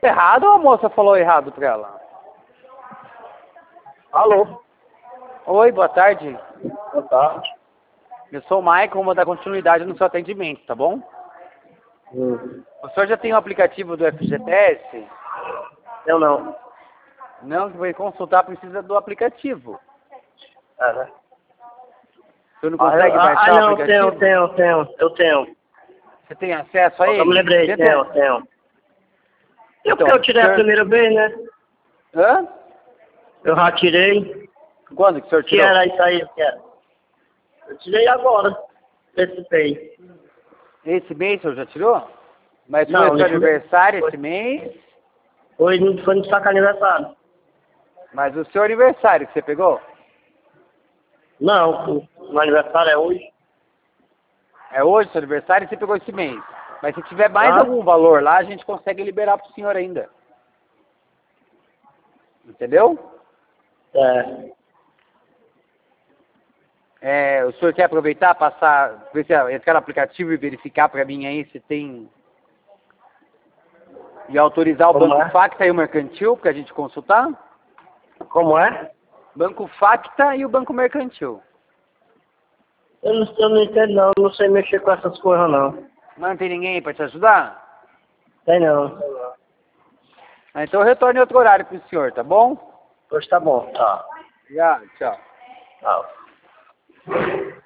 Errado ou a moça falou errado pra ela? Alô? Oi, boa tarde. Boa tarde. Eu sou o Maicon, vou dar continuidade no seu atendimento, tá bom? O senhor já tem o aplicativo do FGTS? Eu não. Não, que vai consultar precisa do aplicativo. É, né? O senhor não consegue baixar o não, aplicativo? eu tenho. Você tem acesso a Eu me ele? lembrei, tenho. Então, Porque eu tirei a primeira vez, né? Hã? Eu já tirei. Quando que o senhor Que tirou? era isso aí, que era? Eu tirei agora. Esse mês. Esse mês o senhor já tirou? Mas foi Não, o seu nesse mês. aniversário esse mês? Foi no saco aniversário. Mas o seu aniversário que você pegou? Não, o aniversário é hoje. É hoje o seu aniversário e você pegou esse mês. Mas se tiver mais Ah? algum valor lá, a gente consegue liberar pro senhor ainda. Entendeu? É. O senhor quer aproveitar, passar, ver se entrar no aplicativo e verificar para mim aí se tem... E autorizar o Como Banco é? Facta e o Mercantil para a gente consultar? Como é? Banco Facta e o Banco Mercantil. Eu não entendo não, eu não sei mexer com essas coisas não. Não tem ninguém aí para te ajudar? Tem não. Então retorne outro horário pro senhor, tá bom? Pois tá bom, tá. Já, tchau. Tchau.